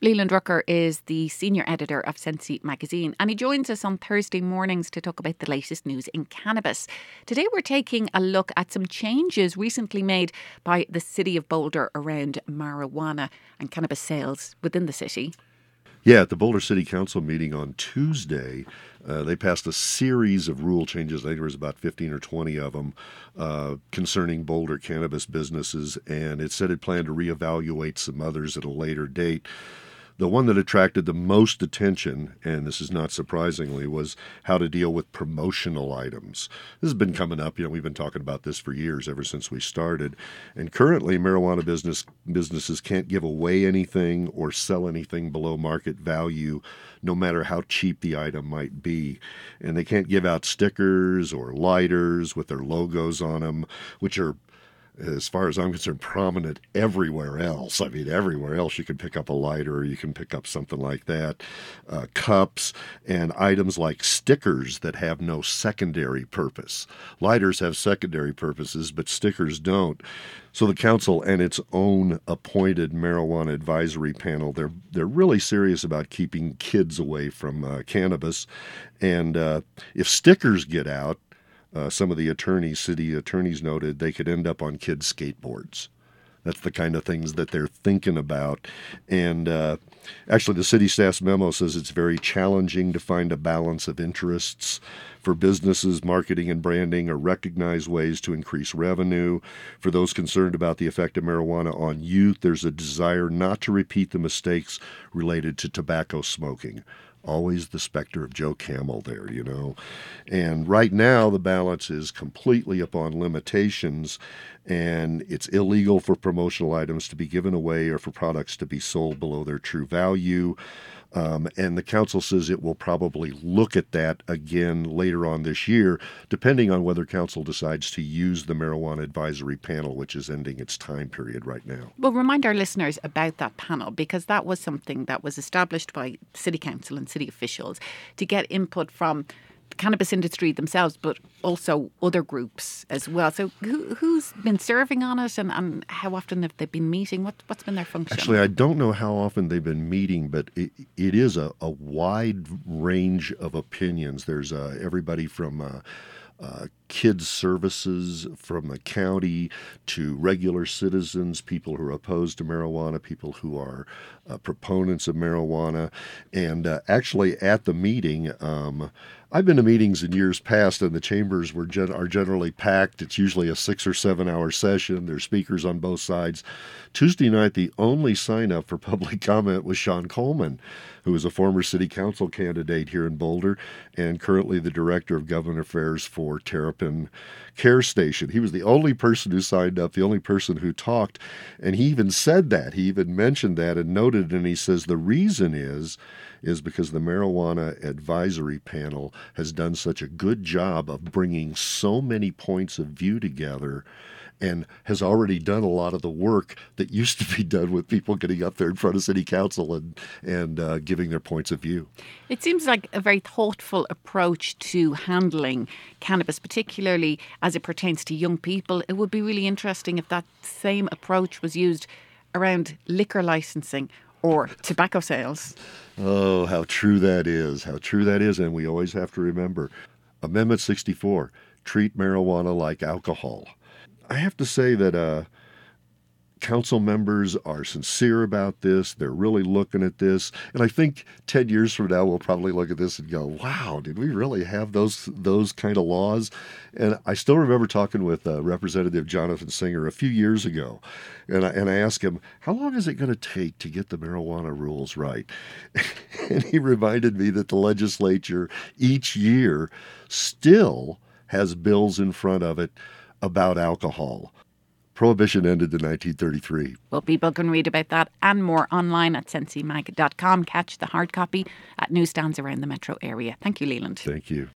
Leland Rucker is the senior editor of Sensi magazine, and he joins us on Thursday mornings to talk about the latest news in cannabis. Today we're taking a look at some changes recently made by the City of Boulder around marijuana and cannabis sales within the city. Yeah, at the Boulder City Council meeting on Tuesday, they passed a series of rule changes. I think there was about 15 or 20 of them concerning Boulder cannabis businesses, and it said it planned to reevaluate some others at a later date. The one that attracted the most attention, and this is not surprisingly, was how to deal with promotional items. This has been coming up. We've been talking about this for years, ever since we started. And currently, marijuana businesses can't give away anything or sell anything below market value, no matter how cheap the item might be. And they can't give out stickers or lighters with their logos on them, which are, as far as I'm concerned, prominent everywhere else. I mean, everywhere else you can pick up a lighter, or you can pick up something like that, cups, and items like stickers that have no secondary purpose. Lighters have secondary purposes, but stickers don't. So the council and its own appointed marijuana advisory panel, they're really serious about keeping kids away from cannabis. And if stickers get out, some of the city attorneys noted they could end up on kids' skateboards. That's the kind of things that they're thinking about. And actually, the city staff's memo says it's very challenging to find a balance of interests for businesses, marketing and branding, or recognize ways to increase revenue. For those concerned about the effect of marijuana on youth, there's a desire not to repeat the mistakes related to tobacco smoking. Always the specter of Joe Camel there, And right now, the balance is completely upon limitations, and it's illegal for promotional items to be given away or for products to be sold below their true value. And the council says it will probably look at that again later on this year, depending on whether council decides to use the marijuana advisory panel, which is ending its time period right now. Well, remind our listeners about that panel, because that was something that was established by city council and city officials to get input from the cannabis industry themselves, but also other groups as well. So who's been serving on it, and how often have they been meeting? What's been their function? Actually, I don't know how often they've been meeting, but it is a wide range of opinions. There's everybody from kids services from the county to regular citizens, people who are opposed to marijuana, people who are proponents of marijuana. And actually at the meeting, I've been to meetings in years past, and the chambers are generally packed. It's usually a 6 or 7 hour session. There's speakers on both sides. Tuesday night, the only sign up for public comment was Sean Coleman, who is a former city council candidate here in Boulder and currently the director of government affairs for Terrapin Care Station. He was the only person who signed up, the only person who talked, and he even said that. He even mentioned that and noted, and he says the reason is because the marijuana advisory panel has done such a good job of bringing so many points of view together and has already done a lot of the work that used to be done with people getting up there in front of city council and giving their points of view. It seems like a very thoughtful approach to handling cannabis, particularly as it pertains to young people. It would be really interesting if that same approach was used around liquor licensing or tobacco sales. Oh, how true that is. How true that is. And we always have to remember Amendment 64, treat marijuana like alcohol. I have to say that council members are sincere about this. They're really looking at this. And I think 10 years from now, we'll probably look at this and go, wow, did we really have those kind of laws? And I still remember talking with Representative Jonathan Singer a few years ago. And I asked him, how long is it going to take to get the marijuana rules right? And he reminded me that the legislature each year still has bills in front of it about alcohol. Prohibition ended in 1933. Well, people can read about that and more online at sensimag.com. Catch the hard copy at newsstands around the metro area. Thank you, Leland. Thank you.